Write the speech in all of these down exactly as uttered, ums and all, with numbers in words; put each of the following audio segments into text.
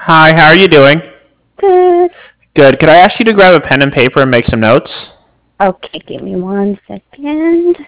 Hi, how are you doing? Good. Good. Could I ask you to grab a pen and paper and make some notes? Okay, give me one second.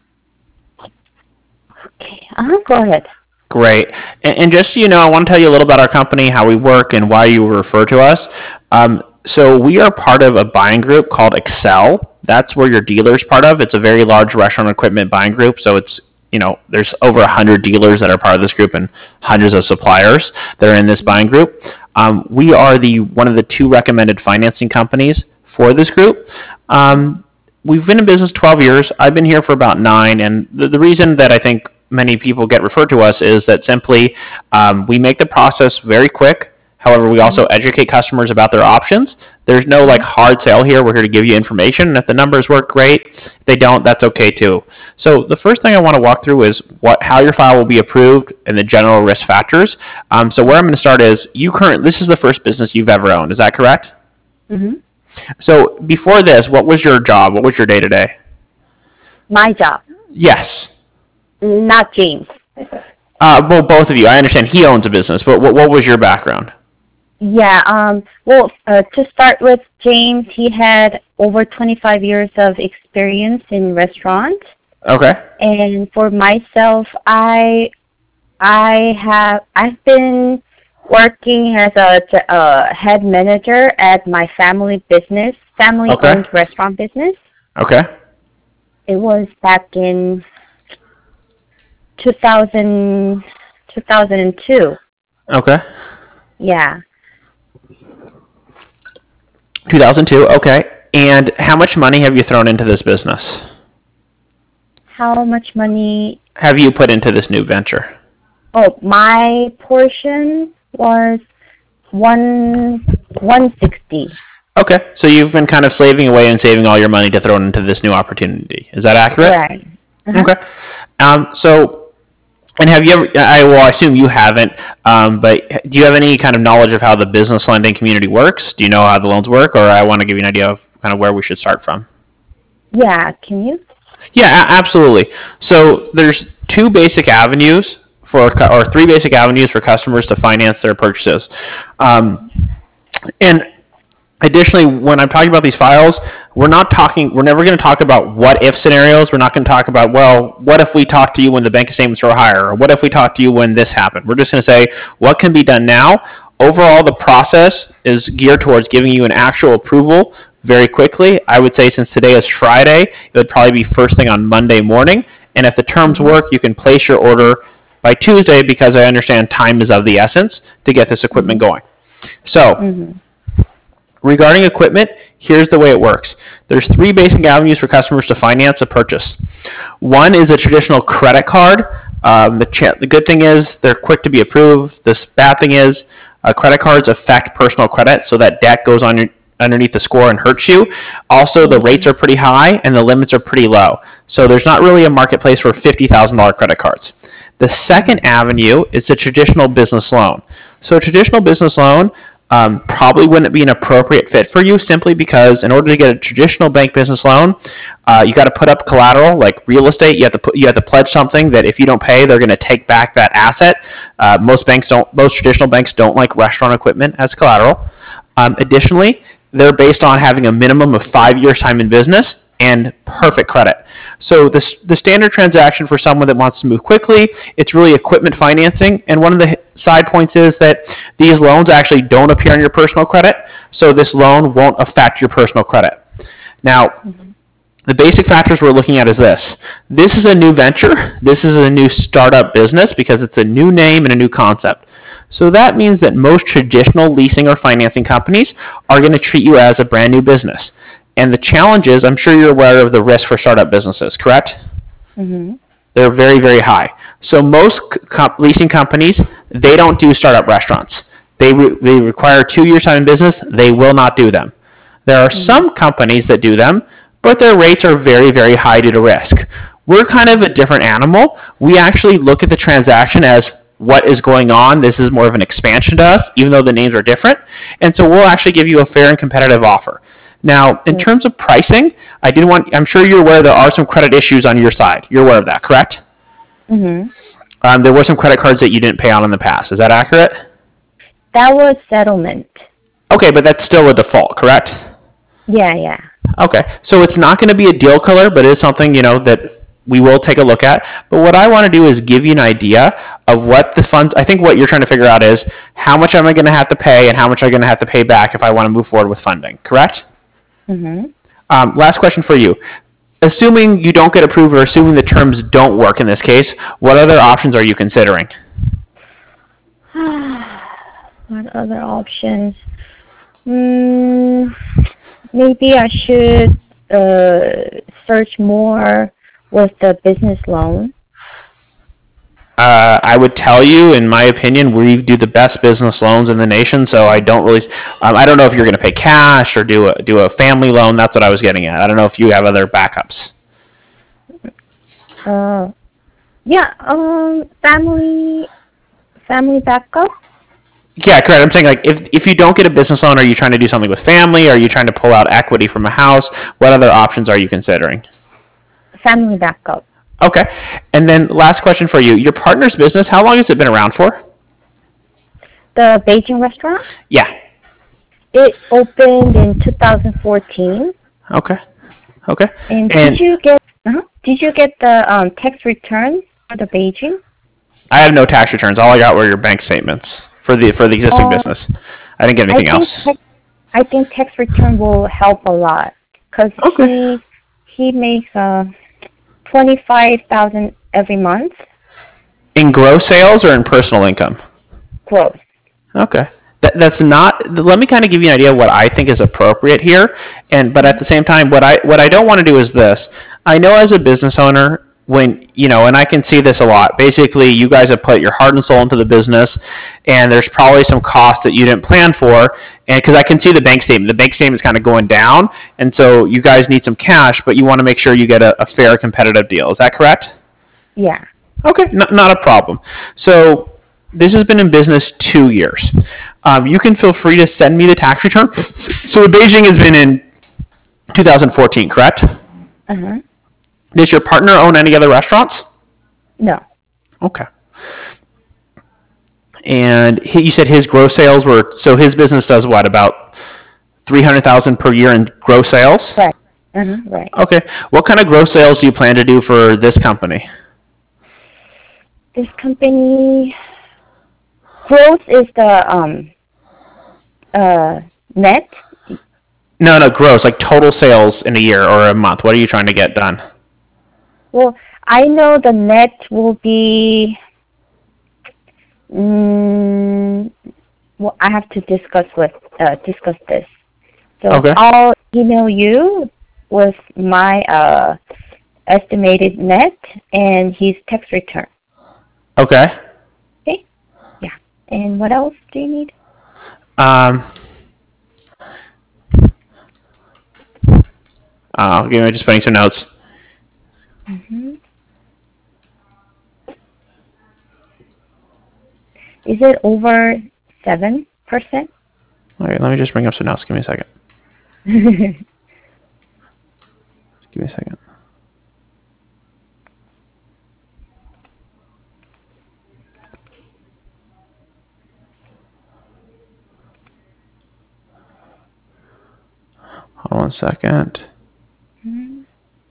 Okay, uh-huh, go ahead. Great. And, and just so you know, I want to tell you a little about our company, how we work, and why you refer to us. Um, so we are part of a buying group called Excel. That's where your dealer's part of. It's a very large restaurant equipment buying group. So it's you know, there's over one hundred dealers that are part of this group and hundreds of suppliers that are in this buying group. Um, we are the one of the two recommended financing companies for this group. Um, we've been in business twelve years. I've been here for about nine, and the, the reason that I think many people get referred to us is that simply um, we make the process very quick. However, we also educate customers about their options. There's no like hard sale here. We're here to give you information, and if the numbers work, great. If they don't, that's okay too. So the first thing I want to walk through is what how your file will be approved and the general risk factors. Um, so where I'm going to start is you current. This is the first business you've ever owned. Is that correct? Mm-hmm. So before this, what was your job? What was your day to day? My job, Yes. not James. Uh, well, both of you. I understand he owns a business, but what, what was your background? Yeah, um, well, uh, to start with, James, he had over twenty-five years of experience in restaurants. Okay. And for myself, I I have I've been working as a, a head manager at my family business, family-owned Okay. restaurant business. Okay. It was back in two thousand, two thousand two. Okay. Yeah. two thousand two. Okay. And how much money have you thrown into this business? How much money? Have you put into this new venture? Oh, my portion was one one sixty. Okay. So you've been kind of slaving away and saving all your money to throw into this new opportunity. Is that accurate? Right. Uh-huh. Okay. Um, so, and have you ever, I will assume you haven't, um, but do you have any kind of knowledge of how the business lending community works? Do you know how the loans work, or I want to give you an idea of kind of where we should start from? Yeah. Can you? Yeah, a- absolutely. So there's two basic avenues for, cu- or three basic avenues for customers to finance their purchases. Um, and additionally, when I'm talking about these files, we're not talking, we're never going to talk about what if scenarios. We're not going to talk about, well, what if we talk to you when the bank statements are higher? Or what if we talk to you when this happened? We're just going to say what can be done now. Overall, the process is geared towards giving you an actual approval very quickly. I would say since today is Friday, it would probably be first thing on Monday morning. And if the terms work, you can place your order by Tuesday because I understand time is of the essence to get this equipment going. So, Mm-hmm. regarding equipment, here's the way it works. There's three basic avenues for customers to finance a purchase. One is a traditional credit card. Um, the, cha- the good thing is they're quick to be approved. The bad thing is uh, credit cards affect personal credit, so that debt goes on your, underneath the score and hurts you. Also, the rates are pretty high and the limits are pretty low. So there's not really a marketplace for fifty thousand dollars credit cards. The second avenue is a traditional business loan. So a traditional business loan um, probably wouldn't be an appropriate fit for you simply because in order to get a traditional bank business loan, uh, you got to put up collateral like real estate. You have to put you have to pledge something that if you don't pay, they're going to take back that asset. Uh, most banks don't. Most traditional banks don't like restaurant equipment as collateral. Um, additionally, they're based on having a minimum of five years time in business and perfect credit. So this, the standard transaction for someone that wants to move quickly, it's really equipment financing. And one of the side points is that these loans actually don't appear on your personal credit, so this loan won't affect your personal credit. Now, mm-hmm. the basic factors we're looking at is this. This is a new venture. This is a new startup business because it's a new name and a new concept. So that means that most traditional leasing or financing companies are going to treat you as a brand new business. And the challenge is, I'm sure you're aware of the risk for startup businesses, correct? Mm-hmm. They're very, very high. So most co- leasing companies, they don't do startup restaurants. They, re- they require two years time in business. They will not do them. There are mm-hmm. some companies that do them, but their rates are very, very high due to risk. We're kind of a different animal. We actually look at the transaction as what is going on. This is more of an expansion to us, even though the names are different. And so we'll actually give you a fair and competitive offer. Now, in terms of pricing, I did want, I'm sure you're aware there are some credit issues on your side. You're aware of that, correct? Mm-hmm. Um, there were some credit cards that you didn't pay on in the past. Is that accurate? That was settlement. Okay, but that's still a default, correct? Yeah, yeah. Okay, so it's not going to be a deal killer, but it is something, you know, that we will take a look at. But what I want to do is give you an idea of what the funds, I think what you're trying to figure out is how much am I going to have to pay and how much am I going to have to pay back if I want to move forward with funding, correct? Mm-hmm. Um, last question for you. Assuming you don't get approved or assuming the terms don't work in this case, what other options are you considering? What other options? Mm, maybe I should uh, search more with the business loan. Uh, I would tell you, in my opinion, we do the best business loans in the nation. So I don't really, um, I don't know if you're going to pay cash or do a do a family loan. That's what I was getting at. I don't know if you have other backups. Uh, yeah. Um, family, family backup. Yeah, correct. I'm saying like if if you don't get a business loan, are you trying to do something with family? Are you trying to pull out equity from a house? What other options are you considering? Family backup. Okay. And then last question for you. Your partner's business, how long has it been around for? The Beijing restaurant. Yeah. It opened in two thousand fourteen. Okay. Okay. And, And did you get? Uh-huh, did you get the um, tax return for the Beijing? I have no tax returns. All I got were your bank statements for the for the existing Uh, business. I didn't get I anything think else. tax, I think tax return will help a lot because Okay. he he makes uh twenty five thousand every month In gross sales or in personal income? gross. Okay. That, that's not. Let me kind of give you an idea of what I think is appropriate here, and but at the same time, what I what I don't want to do is this. I know as a business owner, when you know, and I can see this a lot. Basically, you guys have put your heart and soul into the business, and there's probably some costs that you didn't plan for, and because I can see the bank statement, the bank statement is kind of going down, and so you guys need some cash, but you want to make sure you get a, a fair, competitive deal. Is that correct? Yeah. Okay, not, not a problem. So this has been in business two years. Um, you can feel free to send me the tax return. So the Beijing has been in two thousand fourteen, correct? Uh huh. Does your partner own any other restaurants? No. Okay. And he, you said his gross sales were, so his business does what, about three hundred thousand per year in gross sales? Right. Uh huh. Right. Okay. What kind of gross sales do you plan to do for this company? This company gross is the um uh net. No, no, gross, like total sales in a year or a month. What are you trying to get done? Well, I know the net will be. Mm, well, I have to discuss with uh, discuss this. So Okay. I'll email you with my uh, estimated net and his tax return. Okay. Okay. Yeah. And what else do you need? Um, uh, give me just putting some notes. Mm-hmm. Is it over seven percent? All right, let me just bring up some notes. Give me a second. Give me a second. Hold on one second. Mm-hmm.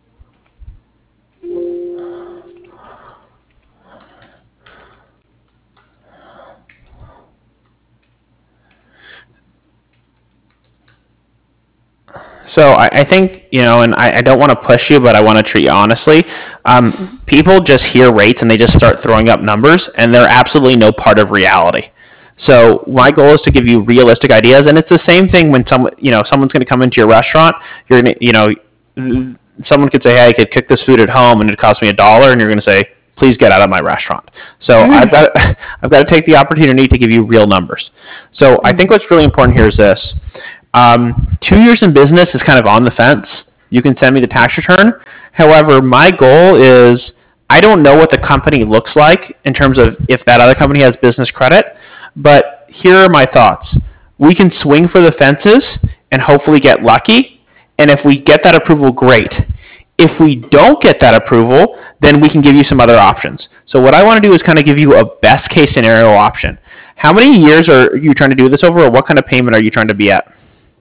So I, I think, you know, and I, I don't want to push you, but I want to treat you honestly. Um, people just hear rates and they just start throwing up numbers, and they're absolutely no part of reality. So my goal is to give you realistic ideas, and it's the same thing when someone, you know, someone's going to come into your restaurant. You're going to, you know, someone could say, "Hey, I could cook this food at home, and it cost me a dollar," and you're going to say, "Please get out of my restaurant." So Mm-hmm. I've got, I've got to take the opportunity to give you real numbers. So mm-hmm. I think what's really important here is this. Um, two years in business is kind of on the fence. You can send me the tax return. However, my goal is I don't know what the company looks like in terms of if that other company has business credit, but here are my thoughts. We can swing for the fences and hopefully get lucky, and if we get that approval, great. If we don't get that approval, then we can give you some other options. So what I want to do is kind of give you a best case scenario option. How many years are you trying to do this over, or what kind of payment are you trying to be at?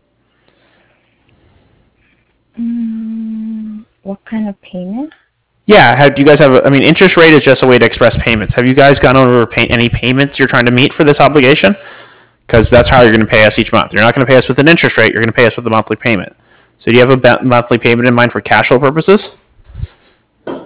Mm, what kind of payment? Yeah, how, do you guys have, a, I mean, interest rate is just a way to express payments. Have you guys gone over pay, any payments you're trying to meet for this obligation? Because that's how you're going to pay us each month. You're not going to pay us with an interest rate, you're going to pay us with a monthly payment. So do you have a be- monthly payment in mind for cash flow purposes? Uh,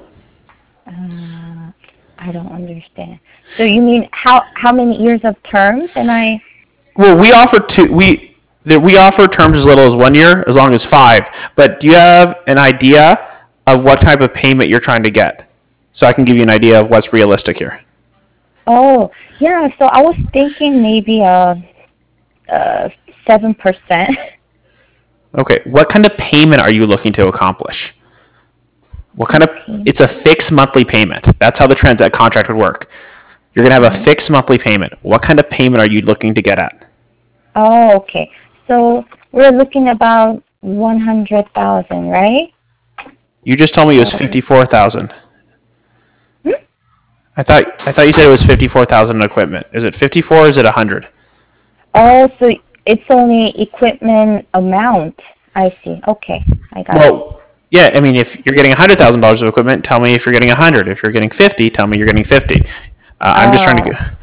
I don't understand. So you mean how how many years of terms? And I. Well, we offer two. We that we offer terms as little as one year, as long as five. But do you have an idea of what type of payment you're trying to get, so I can give you an idea of what's realistic here? Oh yeah. So I was thinking maybe uh, uh seven percent. Okay. What kind of payment are you looking to accomplish? What kind of? It's a fixed monthly payment. That's how the transact contract would work. You're gonna have a fixed monthly payment. What kind of payment are you looking to get at? Oh, okay. So we're looking about one hundred thousand, right? You just told me it was fifty-four thousand. Hmm? I thought I thought you said it was fifty-four thousand in equipment. Is it fifty-four or is it a hundred? Oh, so it's only equipment amount. I see. Okay, I got it. Well, yeah. I mean, if you're getting a hundred thousand dollars of equipment, tell me if you're getting a hundred. If you're getting fifty, tell me you're getting fifty. Uh, I'm just trying to get.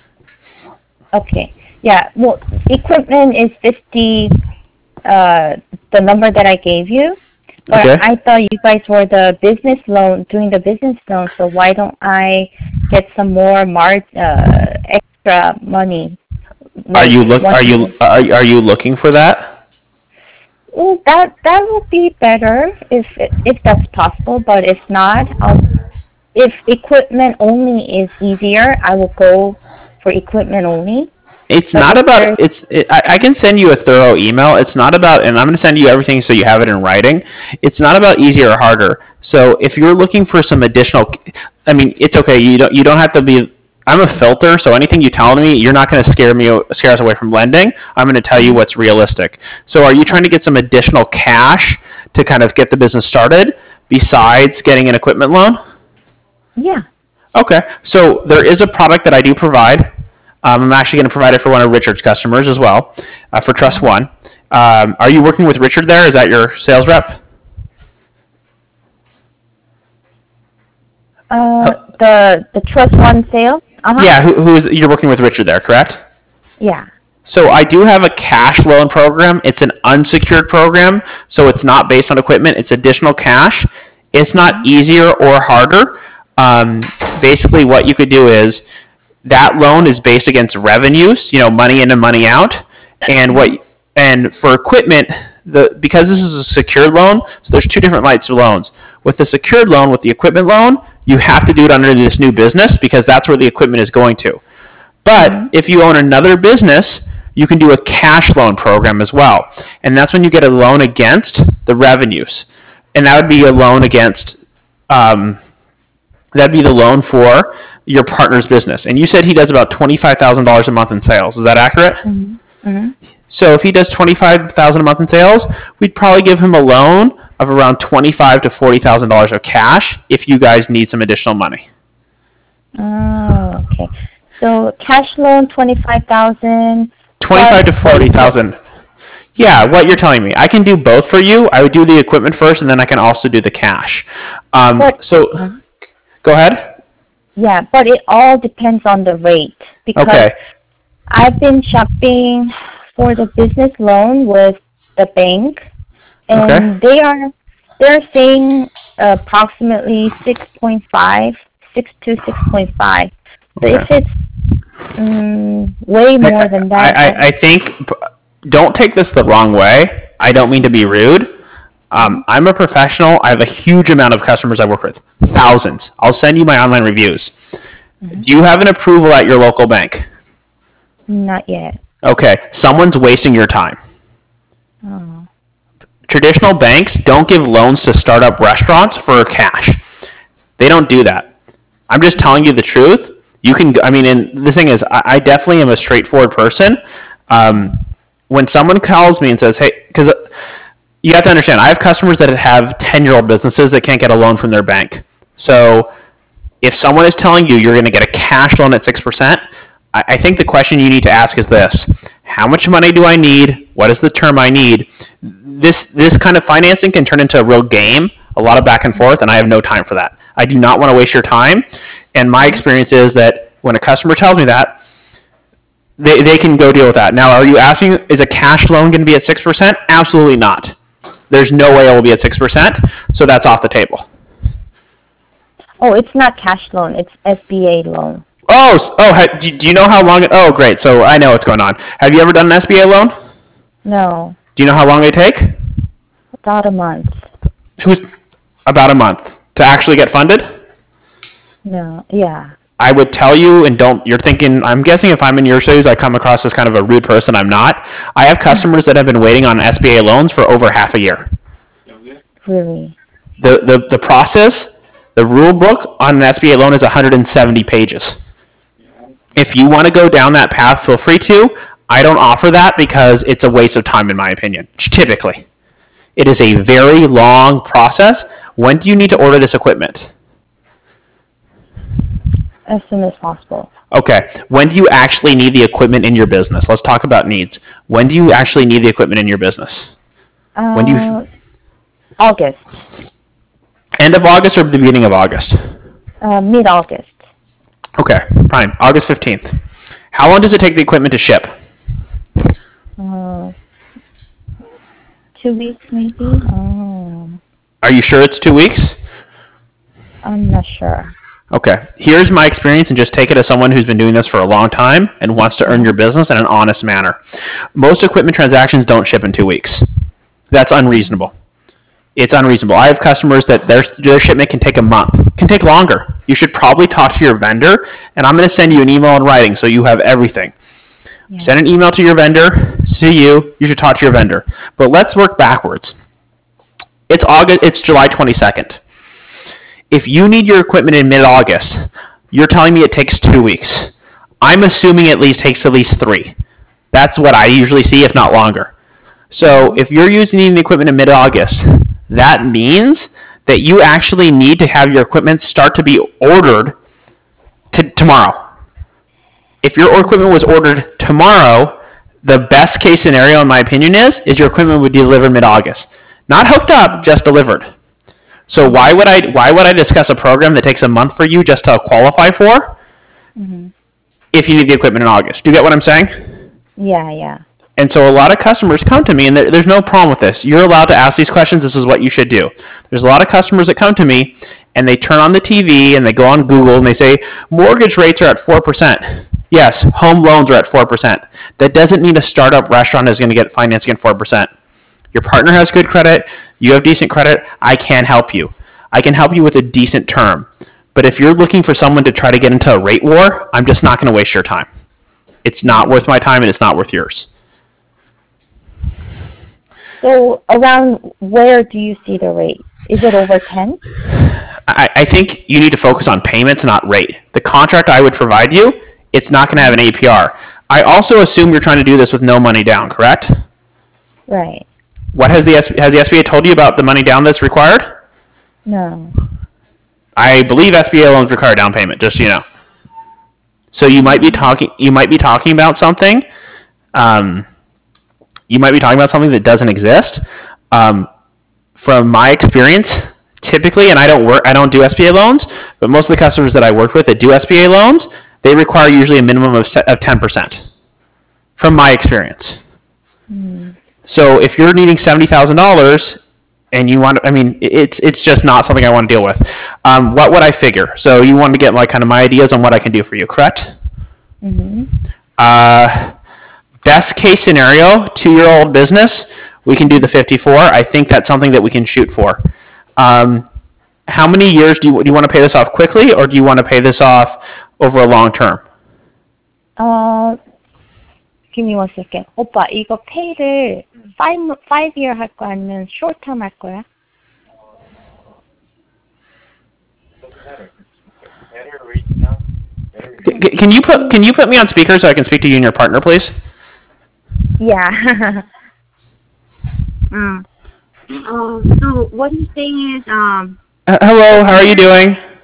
Okay. Yeah. Well, equipment is fifty. Uh, the number that I gave you. But Okay. I thought you guys were the business loan, doing the business loan. So why don't I get some more mar- uh, extra money? Are you look? Like Are you one- are, are you looking for that? Well, that that would be better if if that's possible. But if not, I'll, if equipment only is easier, I will go for equipment only. It's But not if about. there's- It's. It, I, I can send you a thorough email. It's not about, and I'm going to send you everything so you have it in writing. It's not about easier or harder. So if you're looking for some additional, I mean, it's okay. You don't. You don't have to be. I'm a filter, so anything you tell me, you're not going to scare me, scare us away from lending. I'm going to tell you what's realistic. So are you trying to get some additional cash to kind of get the business started besides getting an equipment loan? Yeah. Okay, so there is a product that I do provide. Um, I'm actually going to provide it for one of Richard's customers as well, uh, for Trust One. Um, are you working with Richard there? Is that your sales rep? Uh, the the Trust One sale. Uh huh. Yeah, who, who is you're working with Richard there, correct? Yeah. So I do have a cash loan program. It's an unsecured program, so it's not based on equipment. It's additional cash. It's not easier or harder. Um, basically, what you could do is that loan is based against revenues, you know, money in and money out, and what and for equipment, the because this is a secured loan, so there's two different types of loans. With the secured loan, with the equipment loan, you have to do it under this new business because that's where the equipment is going to. But if you own another business, you can do a cash loan program as well. And that's when you get a loan against the revenues. And that would be a loan against, um, that'd be the loan for your partner's business. And you said he does about twenty-five thousand dollars a month in sales. Is that accurate? Mm-hmm. So if he does twenty-five thousand dollars a month in sales, we'd probably give him a loan of around twenty-five thousand to forty thousand dollars of cash if you guys need some additional money. Oh, okay. So cash loan twenty five thousand. twenty-five to forty thousand. Yeah, what you're telling me. I can do both for you. I would do the equipment first, and then I can also do the cash. Um, But- so, go ahead. Yeah, but it all depends on the rate because Okay. I've been shopping for the business loan with the bank, and Okay. they are they're saying approximately six point five, six to six point five. So Okay. if it's um, way more than that, I, I, I think, don't take this the wrong way. I don't mean to be rude. Um, I'm a professional. I have a huge amount of customers I work with. Thousands. I'll send you my online reviews. Do you have an approval at your local bank? not yet. Okay. Someone's wasting your time. Oh. Traditional banks don't give loans to startup restaurants for cash. They don't do that. I'm just telling you the truth. You can, I mean, and the thing is, I, I definitely am a straightforward person. Um, when someone calls me and says, hey, because you have to understand, I have customers that have ten-year-old businesses that can't get a loan from their bank. So if someone is telling you you're going to get a cash loan at six percent, I, I think the question you need to ask is this: how much money do I need? What is the term I need? This this kind of financing can turn into a real game, a lot of back and forth, and I have no time for that. I do not want to waste your time. And my experience is that when a customer tells me that, they, they can go deal with that. Now, are you asking, is a cash loan going to be at six percent? Absolutely not. There's no way it will be at six percent, so that's off the table. Oh, it's not cash loan. It's S B A loan. Oh, oh, do you know how long? Oh, great. So I know what's going on. Have you ever done an S B A loan? No. Do you know how long they take? About a month. Who's about a month to actually get funded? No. Yeah. I would tell you, and don't. You're thinking. I'm guessing if I'm in your shoes, I come across as kind of a rude person. I'm not. I have customers that have been waiting on S B A loans for over half a year. Really? The the the process, the rule book on an S B A loan is one hundred seventy pages. If you want to go down that path, feel free to. I don't offer that because it's a waste of time, in my opinion. Typically, it is a very long process. When do you need to order this equipment? As soon as possible. Okay. When do you actually need the equipment in your business? Let's talk about needs. When do you actually need the equipment in your business? Uh, When do you? August. End of August or the beginning of August? Uh, mid-August. Okay, fine. August fifteenth. How long does it take the equipment to ship? Uh, two weeks maybe? Oh, Are you sure it's two weeks? I'm not sure. Okay. Here's my experience, and just take it as someone who's been doing this for a long time and wants to earn your business in an honest manner. Most equipment transactions don't ship in two weeks. That's unreasonable. It's unreasonable. I have customers that their, their shipment can take a month, can take longer. You should probably talk to your vendor, and I'm going to send you an email in writing so you have everything. Yeah. Send an email to your vendor, see you, you should talk to your vendor. But let's work backwards. It's August, it's July twenty-second. If you need your equipment in mid-August, you're telling me it takes two weeks. I'm assuming it at least takes at least three. That's what I usually see, if not longer. So if you're using the equipment in mid-August, that means that you actually need to have your equipment start to be ordered to tomorrow. If your equipment was ordered tomorrow, the best case scenario, in my opinion, is is your equipment would be delivered mid-August. Not hooked up, just delivered. So why would I why would I discuss a program that takes a month for you just to qualify for mm-hmm. if you need the equipment in August? Do you get what I'm saying? Yeah, yeah. And so a lot of customers come to me, and there, there's no problem with this. You're allowed to ask these questions. This is what you should do. There's a lot of customers that come to me, and they turn on the T V, and they go on Google, and they say, mortgage rates are at four percent. Yes, home loans are at four percent. That doesn't mean a startup restaurant is going to get financing at four percent. Your partner has good credit. You have decent credit. I can help you. I can help you with a decent term. But if you're looking for someone to try to get into a rate war, I'm just not going to waste your time. It's not worth my time, and it's not worth yours. So around where do you see the rate? Is it over ten? I, I think you need to focus on payments, not rate. The contract I would provide you, it's not going to have an A P R. I also assume you're trying to do this with no money down, correct? Right. What has the has the S B A told you about the money down that's required? No. I believe S B A loans require down payment, just so you know. So you might be talking you might be talking about something. Um, you might be talking about something that doesn't exist. Um, from my experience, typically, and I don't work I don't do S B A loans, but most of the customers that I work with that do S B A loans, they require usually a minimum of of ten percent. From my experience. Mm. So if you're needing seventy thousand dollars and you want to, I mean, it's it's just not something I want to deal with. Um, what would I figure? So you want to get like kind of my ideas on what I can do for you, correct? Mm-hmm. Uh, best case scenario, two-year-old business, we can do the fifty-four. I think that's something that we can shoot for. Um, how many years do you, do you want to pay this off quickly, or do you want to pay this off over a long term? Uh, give me one second. 오빠, 이거 페이를 five, five year 할 거야? 아니면 short term 할 거야? Can, can you put Can you put me on speaker so I can speak to you and your partner, please? Yeah. mm. Um, so what he's saying is, um. Uh, hello, how are you doing?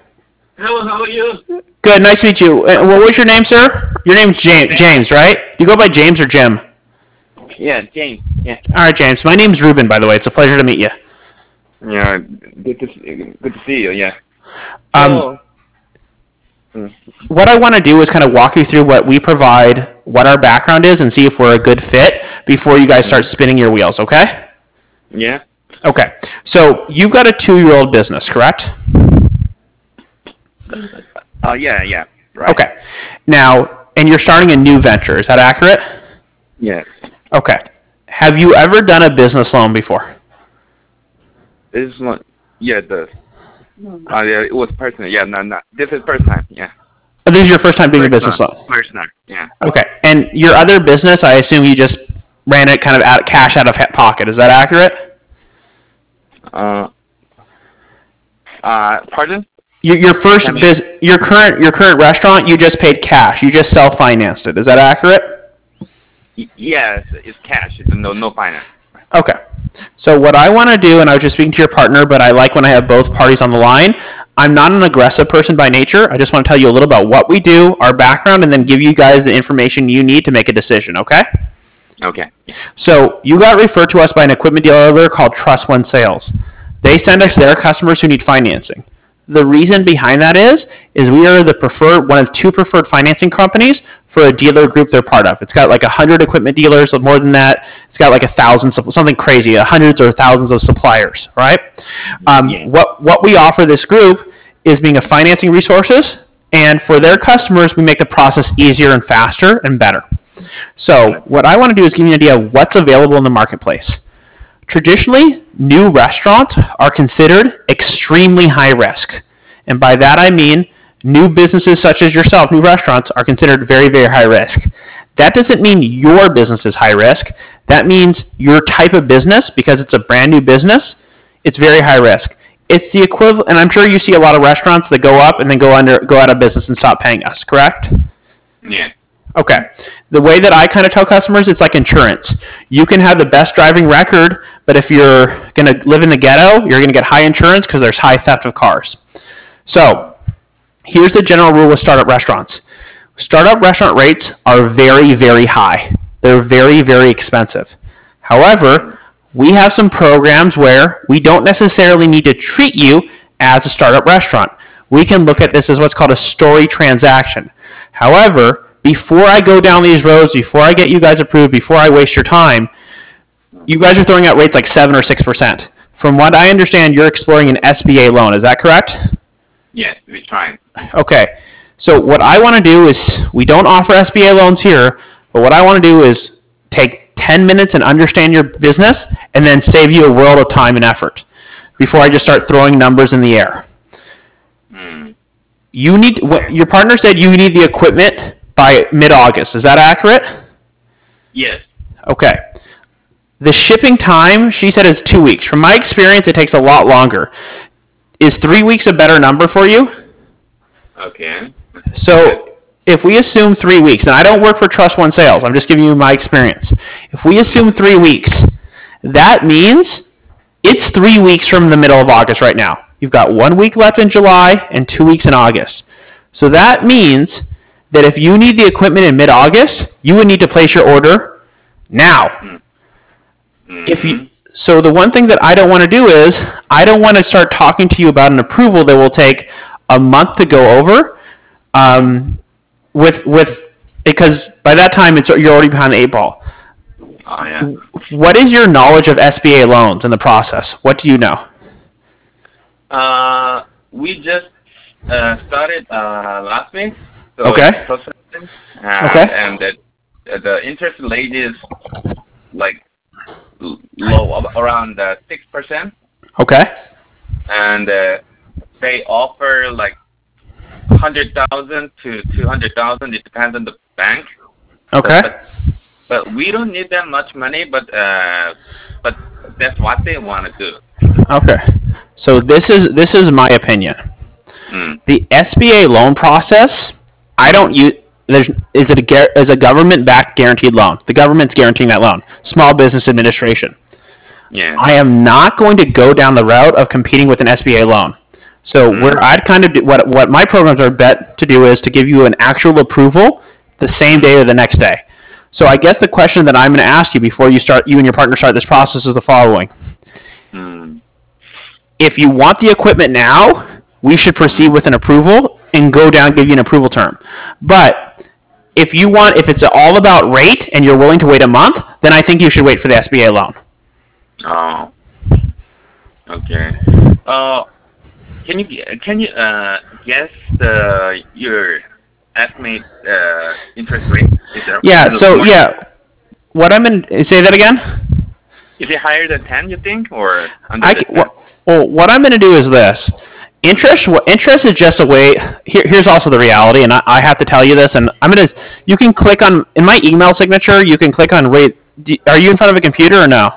Hello, how are you? Good, nice to meet you. Uh, what was your name, sir? Your name's James, James, right? Do you go by James or Jim? Yeah, James. Yeah. All right, James. My name's Ruben, by the way. It's a pleasure to meet you. Yeah, good to see, good to see you. Yeah. Um, So, mm, what I want to do is kind of walk you through what we provide, what our background is, and see if we're a good fit before you guys start spinning your wheels, okay? yeah. Okay. So you've got a two-year-old business, correct? Oh, yeah, yeah. Right. Okay. Now, and you're starting a new venture. Is that accurate? Yeah. Okay. Have you ever done a business loan before? This is one. Yeah, the. Uh, yeah, it was personal. Yeah, no, no. This is first time. Yeah. Oh, this is your first time doing a business Personal. loan. Personal. Yeah. Okay. And your other business, I assume you just ran it kind of out cash out of he- pocket. Is that accurate? Uh. Uh. Pardon? Your, your first I mean- biz, your current your current restaurant, you just paid cash. You just self financed it. Is that accurate? Y- Yes, it's cash. It's no, no finance. Okay. So what I want to do, and I was just speaking to your partner, but I like when I have both parties on the line. I'm not an aggressive person by nature. I just want to tell you a little about what we do, our background, and then give you guys the information you need to make a decision, okay? Okay. So you got referred to us by an equipment dealer called Trust One Sales. They send us their customers who need financing. The reason behind that is, is we are the preferred, one of two preferred financing companies for a dealer group they're part of. It's got like a hundred equipment dealers, or more than that. It's got like a thousand, something crazy, hundreds or thousands of suppliers, right? Um, Yeah. What what we offer this group is being a financing resources, and for their customers, we make the process easier and faster and better. So what I want to do is give you an idea of what's available in the marketplace. Traditionally, new restaurants are considered extremely high risk. And by that I mean new businesses such as yourself, new restaurants, are considered very, very high risk. That doesn't mean your business is high risk. That means your type of business, because it's a brand new business, it's very high risk. It's the equivalent, and I'm sure you see a lot of restaurants that go up and then go under, go out of business and stop paying us, correct? Yeah. Okay. The way that I kind of tell customers, it's like insurance. You can have the best driving record, but if you're going to live in the ghetto, you're going to get high insurance because there's high theft of cars. So here's the general rule with startup restaurants. Startup restaurant rates are very, very high. They're very, very expensive. However, we have some programs where we don't necessarily need to treat you as a startup restaurant. We can look at this as what's called a story transaction. However, before I go down these roads, before I get you guys approved, before I waste your time, you guys are throwing out rates like seven or six percent. From what I understand, you're exploring an S B A loan. Is that correct? Yes, we're trying. Okay. So what I want to do is, we don't offer S B A loans here, but what I want to do is take ten minutes and understand your business, and then save you a world of time and effort before I just start throwing numbers in the air. Mm. You need, what your partner said, you need the equipment by mid-August. Is that accurate? Yes. Okay. The shipping time, she said, is two weeks. From my experience, it takes a lot longer. Is three weeks a better number for you? Okay. So if we assume three weeks, and I don't work for Trust One Sales, I'm just giving you my experience. If we assume three weeks, that means it's three weeks from the middle of August right now. You've got one week left in July and two weeks in August. So that means that if you need the equipment in mid-August, you would need to place your order now. Mm-hmm. If you, so the one thing that I don't want to do is, I don't want to start talking to you about an approval that will take a month to go over, um, with with because by that time it's you're already behind the eight ball. Oh, yeah. What is your knowledge of S B A loans and the process? What do you know? Uh, we just uh, started uh, last week. So Okay. processing, uh, Okay. And the, the interest rate is like low, ab- around uh, six percent. Okay. And uh, they offer like one hundred thousand to two hundred thousand. It depends on the bank. Okay. But, but we don't need that much money, but uh, but that's what they want to do. Okay. So this is this is my opinion. Mm. The S B A loan process, I don't use. There's is it a gar- is a government backed guaranteed loan? The government's guaranteeing that loan. Small Business Administration. Yeah. I am not going to go down the route of competing with an S B A loan. So Mm. where I'd kind of do, what what my programs are bet to do is to give you an actual approval the same day or the next day. So I guess the question that I'm going to ask you before you start, you and your partner start this process is the following: Mm. if you want the equipment now, we should proceed with an approval and go down and give you an approval term. But if you want, if it's all about rate and you're willing to wait a month, then I think you should wait for the S B A loan. Oh. Okay. Uh, can you can you uh guess the your estimate uh interest rate? Is it Yeah. is it So more- yeah, what I'm in. Say that again. Is it higher than ten? You think, or under I the c- ten? well, well, what I'm going to do is this. Interest, wha- interest is just a way. Here, here's also the reality, and I, I have to tell you this. And I'm gonna. You can click on in my email signature. You can click on rate. do- Are you in front of a computer or no?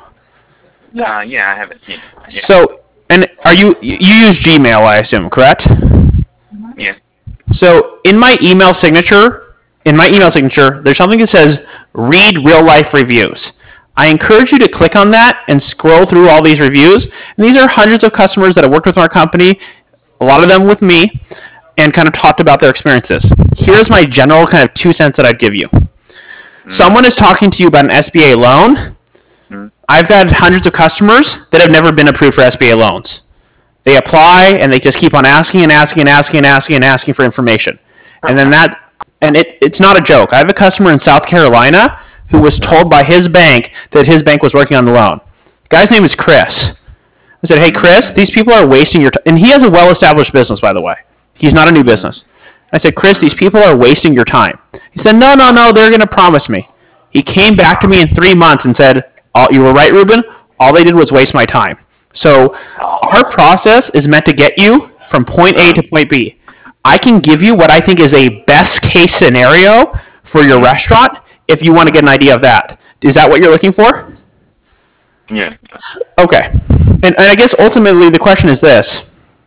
Uh, yeah, I have it. Yeah. Yeah. So, and are you you you use Gmail? I assume, correct? yeah. So in my email signature, in my email signature, there's something that says read real life reviews. I encourage you to click on that and scroll through all these reviews. And these are hundreds of customers that have worked with our company, a lot of them with me, and kind of talked about their experiences. Here's my general kind of two cents that I'd give you. Someone is talking to you about an S B A loan. I've got hundreds of customers that have never been approved for S B A loans. They apply and they just keep on asking and asking and asking and asking and asking for information. And then that, and it, it's not a joke. I have a customer in South Carolina who was told by his bank that his bank was working on the loan. The guy's name is Chris. I said, hey, Chris, these people are wasting your time. And he has a well-established business, by the way. He's not a new business. I said, Chris, these people are wasting your time. He said, no, no, no, they're going to promise me. He came back to me in three months and said, oh, you were right, Ruben. All they did was waste my time. So our process is meant to get you from point A to point B. I can give you what I think is a best case scenario for your restaurant if you want to get an idea of that. Is that what you're looking for? Yeah. Okay. And, and I guess ultimately the question is this.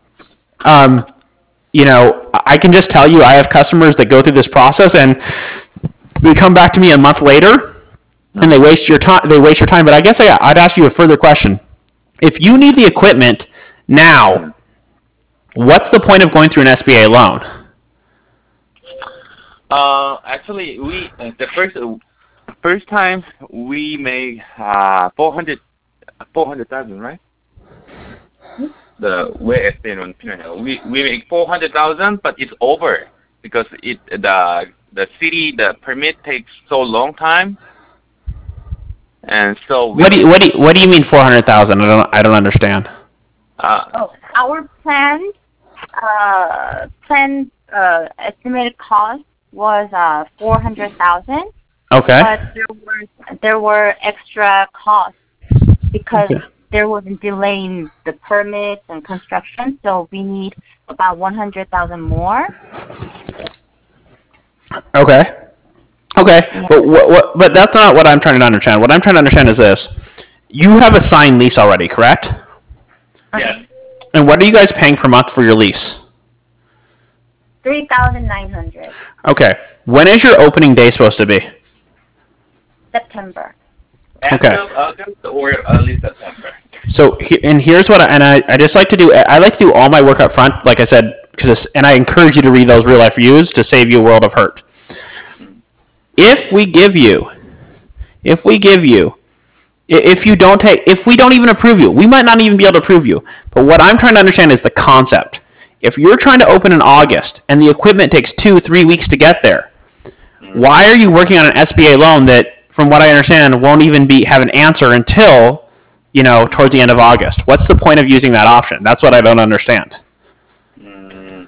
Um, you know, I can just tell you I have customers that go through this process and they come back to me a month later and they waste your time. They waste your time. But I guess I, I'd ask you a further question. If you need the equipment now, what's the point of going through an S B A loan? Uh, actually, we uh, the first uh, first time we made uh four hundred four hundred thousand, right? The way it's been on Pinot Hill, we we make four hundred thousand, but it's over because it the the city the permit takes so long time, and so we, What do you what do you, what do you mean four hundred thousand? I don't I don't understand. uh, Oh, our plan, uh, plan, uh, estimated cost was uh four hundred thousand, Okay. but there were there were extra costs because Okay. there was a delay in the permits and construction, so we need about one hundred thousand more. Okay. Okay. But what, what but that's not what I'm trying to understand. What I'm trying to understand is this. You have a signed lease already, correct? yeah. And what are you guys paying per month for your lease? Three thousand nine hundred. Okay. When is your opening day supposed to be? September. End Okay. of August or early September. So, he- and here's what I, and I, I just like to do, I like to do all my work up front, like I said, because, and I encourage you to read those real life reviews to save you a world of hurt. If we give you, if we give you, i- if you don't take, if we don't even approve you, we might not even be able to approve you. But what I'm trying to understand is the concept. If you're trying to open in August and the equipment takes two, three weeks to get there, why are you working on an S B A loan that, from what I understand, won't even be have an answer until, you know, towards the end of August? What's the point of using that option? That's what I don't understand. Mm.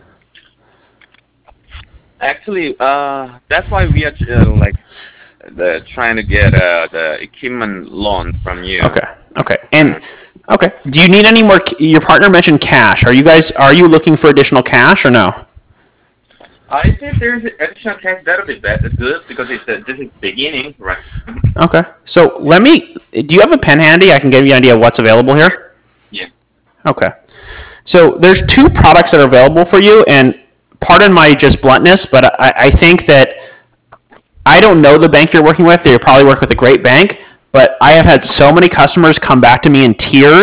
Actually, uh, that's why we are uh, like the trying to get uh, the equipment loan from you. Okay. Okay. And okay. Do you need any more? Your partner mentioned cash. Are you guys? Are you looking for additional cash or no? I think there's additional cash that'll be better, good because it's uh, this is beginning, right? Okay. So let me. Do you have a pen handy? I can give you an idea of what's available here. Yeah. Okay. So there's two products that are available for you, and pardon my just bluntness, but I, I think that I don't know the bank you're working with. They probably work with a great bank, but I have had so many customers come back to me in tears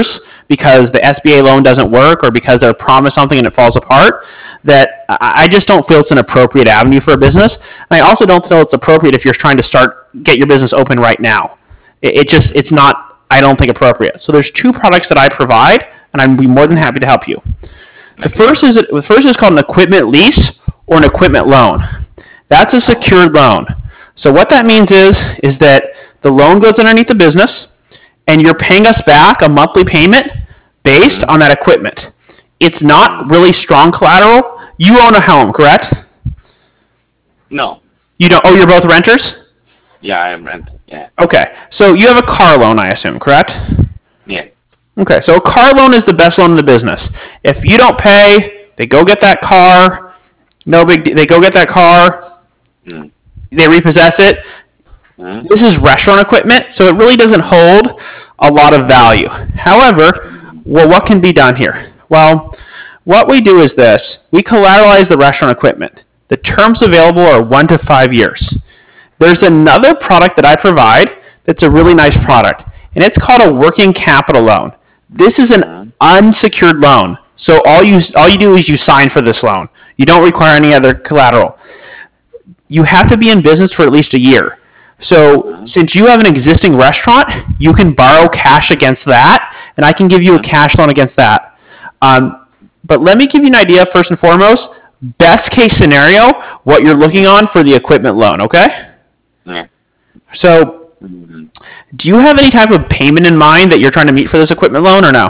because the S B A loan doesn't work or because they're promised something and it falls apart, that I just don't feel it's an appropriate avenue for a business. And I also don't feel it's appropriate if you're trying to start, get your business open right now. It, it just, it's not, I don't think, appropriate. So there's two products that I provide, and I'd be more than happy to help you. The first is, the first is called an equipment lease or an equipment loan. That's a secured loan. So what that means is, is that the loan goes underneath the business, and you're paying us back a monthly payment based on that equipment. It's not really strong collateral. You own a home, correct? No. You don't. Oh, you're both renters? Yeah, I am rent. Yeah. Okay. So you have a car loan, I assume, correct? Yeah. Okay. So a car loan is the best loan in the business. If you don't pay, they go get that car. No big. De- they go get that car. Mm. They repossess it. Mm. This is restaurant equipment, so it really doesn't hold a lot of value. However, well, what can be done here? Well, what we do is this. We collateralize the restaurant equipment. The terms available are one to five years. There's another product that I provide that's a really nice product, and it's called a working capital loan. This is an unsecured loan, so all you all you do is you sign for this loan. You don't require any other collateral. You have to be in business for at least a year. So since you have an existing restaurant, you can borrow cash against that, and I can give you a cash loan against that. Um, but let me give you an idea first and foremost. Best case scenario, what you're looking on for the equipment loan, okay? Yeah. So do you have any type of payment in mind that you're trying to meet for this equipment loan or no?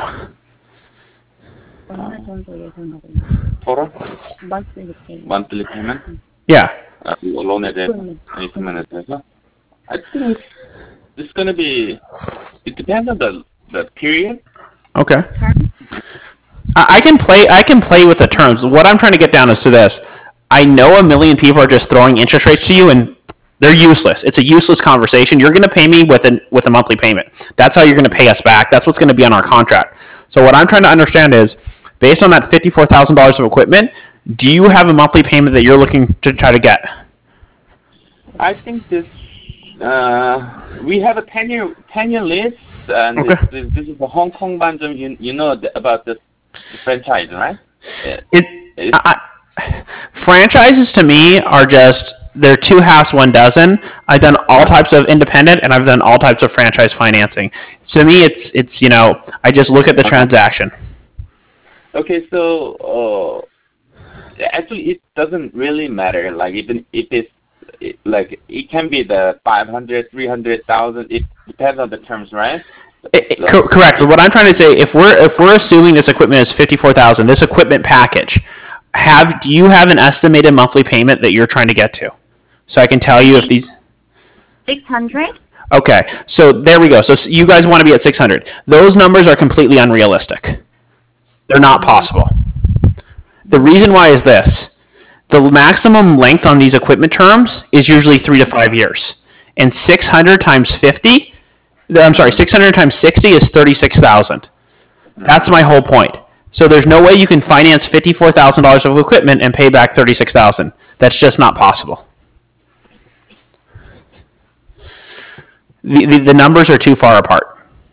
Total? Monthly payment? Yeah. Uh, loan에 대해 있으면 돼서. I think it's going to be, it depends on the, the period. Okay. I, I can play I can play with the terms. What I'm trying to get down is to this. I know a million people are just throwing interest rates to you and they're useless. It's a useless conversation. You're going to pay me with a, with a monthly payment. That's how you're going to pay us back. That's what's going to be on our contract. So what I'm trying to understand is, based on that fifty-four thousand dollars of equipment, do you have a monthly payment that you're looking to try to get? I think this, uh, we have a ten-year ten-year lease, and Okay. this, this is the Hong Kong Banjum. You, you know the, about the, the franchise, right? It, It's- I, I- franchises to me are just, they're two halves, one dozen. I've done all types of independent, and I've done all types of franchise financing. So to me, it's, it's you know, I just look at the transaction. Okay, so uh, actually, it doesn't really matter. Like even if it's it, like it can be the five hundred, three hundred thousand. It depends on the terms, right? It- it- cor- correct. But what I'm trying to say, if we're if we're assuming this equipment is fifty-four thousand, this equipment package, have do you have an estimated monthly payment that you're trying to get to? So I can tell you if these. Six hundred? Okay, so there we go. So s- you guys want to be at six hundred. Those numbers are completely unrealistic. They're not possible. The reason why is this. The maximum length on these equipment terms is usually three to five years. And six hundred times fifty, I'm sorry, six hundred times sixty is thirty-six thousand. That's my whole point. So there's no way you can finance fifty-four thousand dollars of equipment and pay back thirty-six thousand. That's just not possible. The, the, the numbers are too far apart.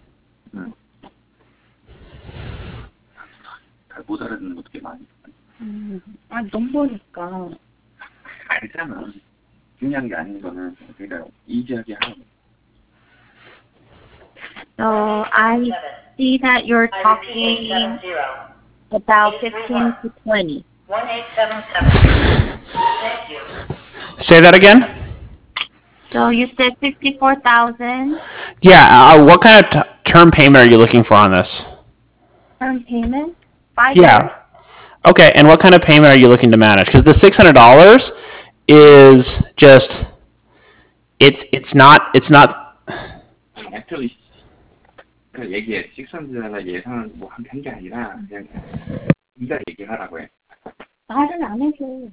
잘 못 알아듣는 거 되게 많이. 아, 너무 보니까. 알잖아. 중요한 게 아닌 거는 그러니까 이지하게 하고. So I see that you're talking about fifteen to twenty. one eight seven seven. Thank you. Say that again? So you said fifty-four thousand Yeah, uh, what kind of t- term payment are you looking for on this? term payment? Five years. Yeah. Okay, and what kind of payment are you looking to manage? Because the six hundred dollars is just, it's it's not, it's not, Actually, 그 얘기해. 식선지나 예상은 뭐한 게 아니라 그냥 네가 얘기하라고 해. 말을 안 해줘.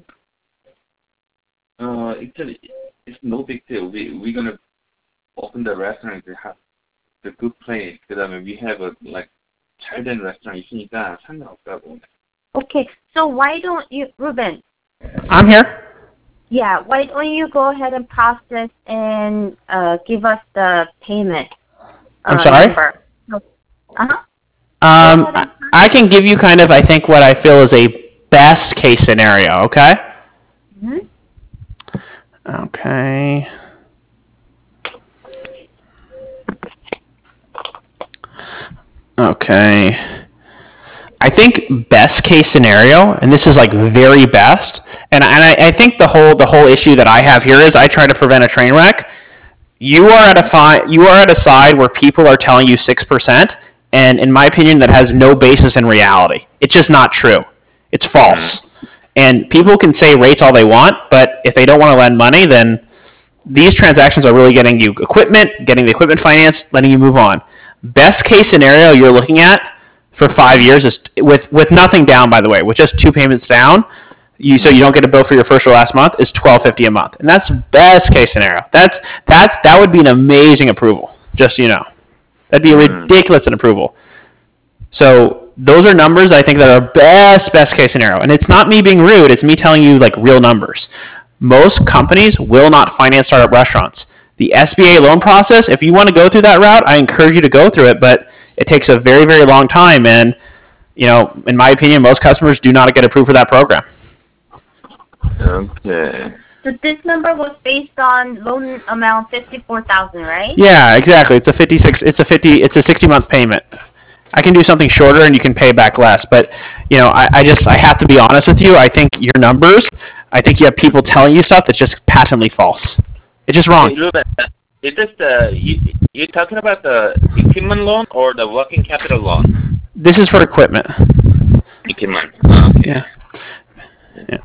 Uh, actually, it's no big deal. We we're gonna open the restaurant. We have the good place. 그다음에 we have a like 잘된 레스토랑 있으니까 상관없다고. Okay, so why don't you, Ruben? I'm here. Yeah, why don't you go ahead and process and uh, give us the payment? I'm uh, sorry? number. Uh huh. Um, I I can give you kind of, I think, what I feel is a best case scenario, okay? Mhm. Okay. Okay. I think best case scenario, and this is like very best, and, and I, I think the whole the whole issue that I have here is I try to prevent a train wreck. You are at a fi- you are at a side where people are telling you six percent, and in my opinion, that has no basis in reality. It's just not true. It's false. And people can say rates all they want, but if they don't want to lend money, then these transactions are really getting you equipment, getting the equipment financed, letting you move on. Best case scenario you're looking at for five years is with with nothing down, by the way, with just two payments down, you so you don't get a bill for your first or last month is twelve fifty a month, and that's best case scenario. That's that's that would be an amazing approval. Just so you know, that'd be a ridiculous an approval. So those are numbers I think that are best best case scenario, and it's not me being rude. It's me telling you like real numbers. Most companies will not finance startup restaurants. The S B A loan process, if you want to go through that route, I encourage you to go through it, but it takes a very, very long time, and you know, in my opinion, most customers do not get approved for that program. Okay. So this number was based on loan amount fifty-four thousand, right? Yeah, exactly. It's a fifty-six. It's a fifty. It's a sixty-month payment. I can do something shorter, and you can pay back less. But you know, I, I just I have to be honest with you. I think your numbers. I think you have people telling you stuff that's just patently false. It's just wrong. Hey, Ruben, is this the you you talking about the equipment loan or the working capital loan? This is for equipment. Equipment. Okay. Yeah. Yeah.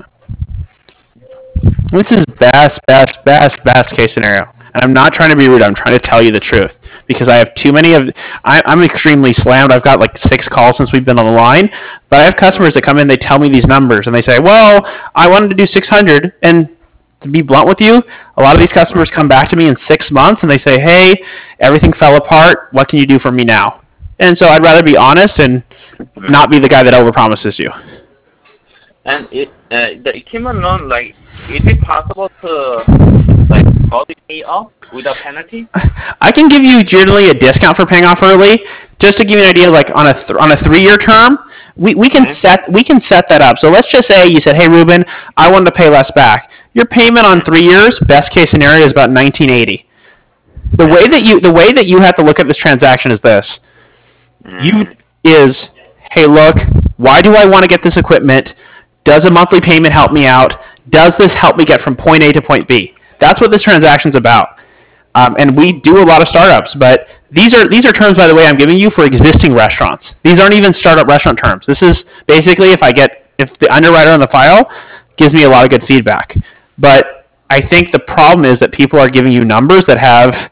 This is best, best, best, best case scenario. And I'm not trying to be rude. I'm trying to tell you the truth because I have too many of. I, I'm extremely slammed. I've got like six calls since we've been on the line, but I have customers that come in. They tell me these numbers, and they say, "Well, I wanted to do six hundred." And to be blunt with you, a lot of these customers come back to me in six months, and they say, "Hey, everything fell apart. What can you do for me now?" And so I'd rather be honest and not be the guy that overpromises you. And it uh, the equipment loan, like, is it possible to like fully pay off without penalty? I can give you generally a discount for paying off early. Just to give you an idea, like on a th- on a three-year term, we, we can Okay. set we can set that up. So let's just say you said, "Hey, Ruben, I wanted to pay less back." Your payment on three years, best case scenario, is about nineteen eighty. The way that you the way that you have to look at this transaction is this: you is, hey, look, why do I want to get this equipment? Does a monthly payment help me out? Does this help me get from point A to point B? That's what this transaction's about. Um, and we do a lot of startups, but these are these are terms, by the way, I'm giving you for existing restaurants. These aren't even startup restaurant terms. This is basically if I get if the underwriter on the file gives me a lot of good feedback. But I think the problem is that people are giving you numbers that have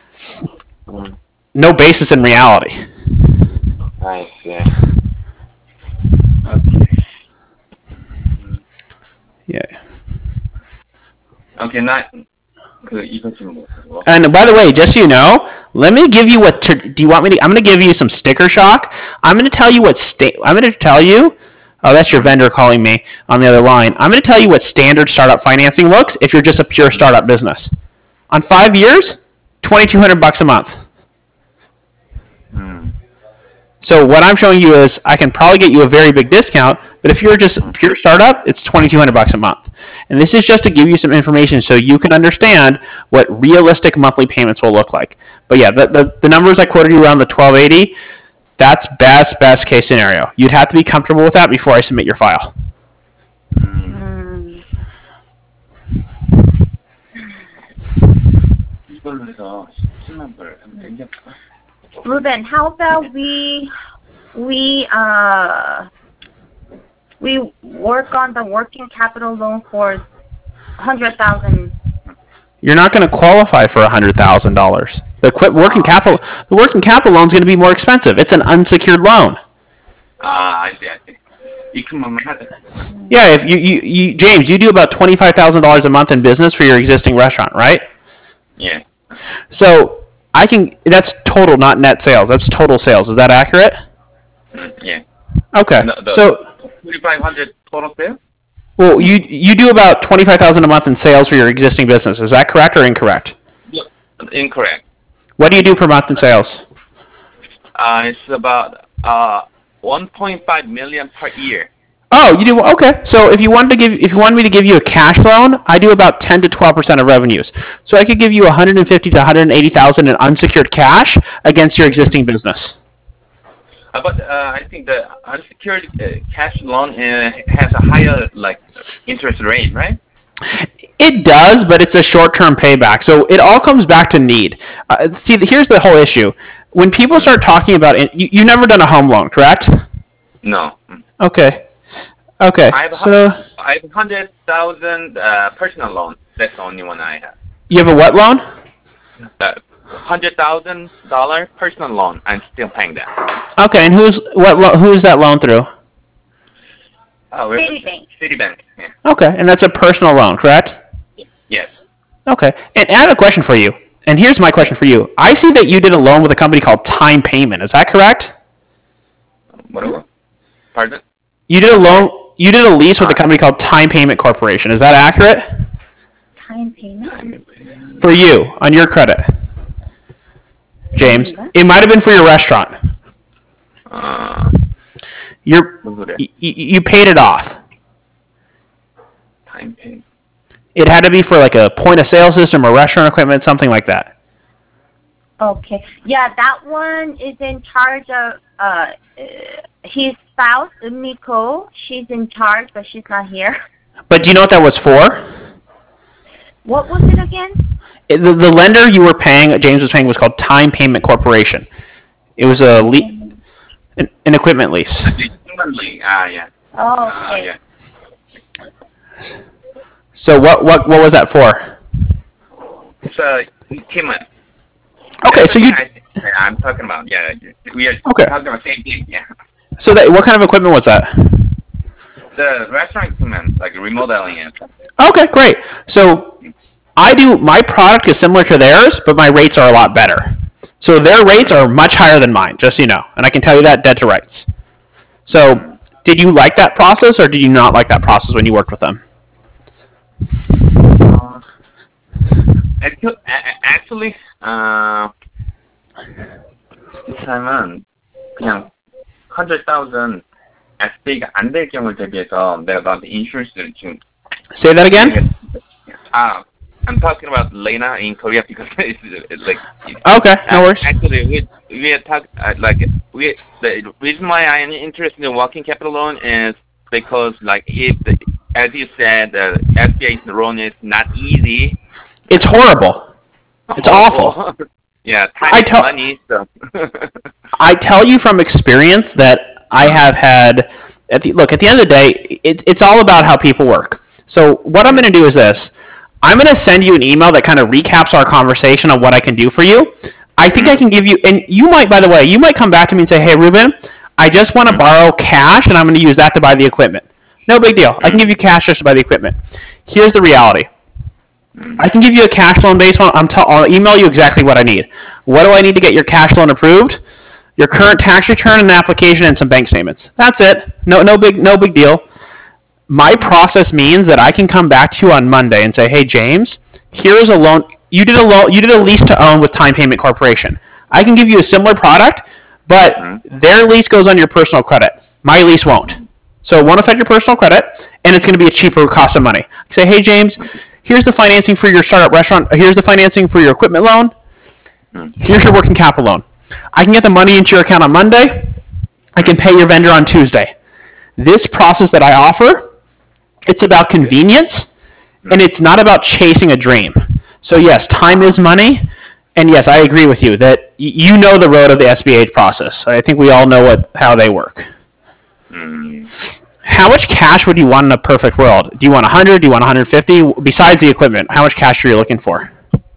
no basis in reality. I see. Okay. Yeah. Okay, 나 그 이거 지금 뭐? And by the way, just so you know, let me give you what. Ter- do you want me to? I'm going to give you some sticker shock. I'm going to tell you what state. I'm going to tell you. Oh, that's your vendor calling me on the other line. I'm going to tell you what standard startup financing looks if you're just a pure startup business. On five years, twenty-two hundred bucks a month. Hmm. So what I'm showing you is I can probably get you a very big discount, but if you're just a pure startup, it's twenty-two hundred bucks a month. And this is just to give you some information so you can understand what realistic monthly payments will look like. But yeah, the, the, the numbers I quoted you around the twelve eighty, that's best, best case scenario. You'd have to be comfortable with that before I submit your file. Mm. 이걸로 해서 십칠만 불 하면 Ruben, how about we we uh we work on the working capital loan for a hundred thousand? You're not going to qualify for one hundred thousand dollars. The quick working capital, the working capital loan is going to be more expensive. It's an unsecured loan. 아, I see, I see. 이큼만 하자. Yeah, if you, you, you James, you do about twenty-five thousand dollars a month in business for your existing restaurant, right? Yeah. So I can. That's total, not net sales. That's total sales. Is that accurate? Mm, yeah. Okay. No, the So, twenty-five hundred total sale? well, you you do about twenty-five thousand a month in sales for your existing business. Is that correct or incorrect? Incorrect. What do you do per month in sales? Uh, it's about uh, one point five million per year. Oh, you do okay. So if you wanted to give, if you wanted me to give you a cash loan, I do about ten to twelve percent of revenues. So I could give you one hundred fifty to one hundred eighty thousand in unsecured cash against your existing business. Uh, but uh, I think the unsecured uh, cash loan uh, has a higher like interest rate, right? It does, but it's a short-term payback. So it all comes back to need. Uh, see, here's the whole issue. When people start talking about it, you, you've never done a home loan, correct? No. Okay. Okay. I have So I have hundred thousand uh, personal loan. That's the only one I have. you have a what loan? Uh, hundred thousand dollar personal loan. I'm still paying that. Okay, and who's what? lo- Who's that loan through? Oh, we're- Citibank. Citibank. Yeah. Okay, and that's a personal loan, correct? Yes. Okay, and I have a question for you. And here's my question for you. I see that you did a loan with a company called Time Payment. Is that correct? What? Pardon? You did a loan. You did a lease with a company called Time Payment Corporation. Is that accurate? Time payment? For you, on your credit, James. It might have been for your restaurant. Uh, You're, what was it? y- y- you paid it off. Time pay. It had to be for like a point of sale system or restaurant equipment, something like that. Okay. Yeah, that one is in charge of uh, uh his spouse, Miko. She's in charge, but she's not here. But do you know what that was for? What was it again? It- the, the lender you were paying, James was paying, was called Time Payment Corporation. It was a le- an, an equipment lease. Humanly. Ah, yeah. Oh, Ah, okay. yeah. So what what what was that for? It's a human. Okay, so you I, I'm talking about. Yeah. We are Okay. talking about same thing. Yeah. so that what kind of equipment was that? The restaurant equipment, like remodeling it. Okay, great. So I do my product is similar to theirs, but my rates are a lot better. So their rates are much higher than mine, just so you know, and I can tell you that dead to rights. So did you like that process, or did you not like that process when you worked with them? Actu- a- Actually, uh, 이 사람은 그냥 hundred thousand 에스비아이가 안 될 경우를 대비해서 내가 너한테 인슈런스를 지금. Say that again. Ah, I'm talking about Lena in Korea because it's, it's like. Okay, no worries. Actually, we we are talk uh, like we the reason why I'm interested in working capital loan is because like if the, as you said, the S B A loan is not easy. It's horrible. It's awful. Yeah, time I and tell- money. So. I tell you from experience that I have had. At the, look, at the end of the day, it, it's all about how people work. So what I'm going to do is this. I'm going to send you an email that kind of recaps our conversation on what I can do for you. I think I can give you, and you might, by the way, you might come back to me and say, hey, Ruben, I just want to borrow cash, and I'm going to use that to buy the equipment. No big deal. I can give you cash just to buy the equipment. Here's the reality. I can give you a cash loan based on, I'm t- I'll email you exactly what I need. What do I need to get your cash loan approved? Your current tax return and an application and some bank statements. That's it. No, no big, no big deal. My process means that I can come back to you on Monday and say, hey, James, here's a loan. You did a loan, you did a lease to own with Time Payment Corporation. I can give you a similar product, but their lease goes on your personal credit. My lease won't. So it won't affect your personal credit, and it's going to be a cheaper cost of money. Say, hey, James, here's the financing for your startup restaurant. Here's the financing for your equipment loan. Here's your working capital loan. I can get the money into your account on Monday. I can pay your vendor on Tuesday. This process that I offer, it's about convenience, and it's not about chasing a dream. So yes, time is money, and yes, I agree with you that y- you know the road of the S B A process. I think we all know what how they work. Mm. How much cash would you want in a perfect world? Do you want one hundred? Do you want one hundred fifty? Besides the equipment, how much cash are you looking for?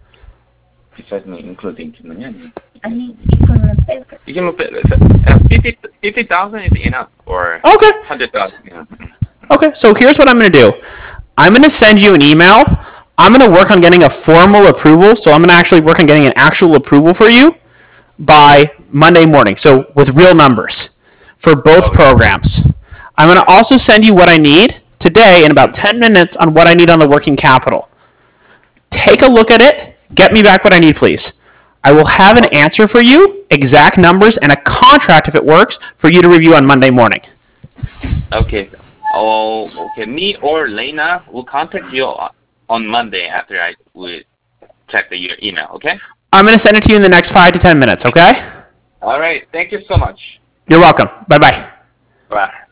Besides me, including money. 아니, 이거는 빼고. You can fifty fifty thousand is enough, or Okay. hundred thousand. Yeah. Okay, so here's what I'm going to do. I'm going to send you an email. I'm going to work on getting a formal approval. So I'm going to actually work on getting an actual approval for you by Monday morning. So with real numbers for both programs. I'm going to also send you what I need today in about ten minutes on what I need on the working capital. Take a look at it. Get me back what I need, please. I will have an answer for you, exact numbers, and a contract if it works for you to review on Monday morning. Okay. Oh, okay. Me or Lena will contact you on Monday after I will check the your email. Okay. I'm going to send it to you in the next five to ten minutes, okay? All right. Thank you so much. You're welcome. Bye-bye. Bye.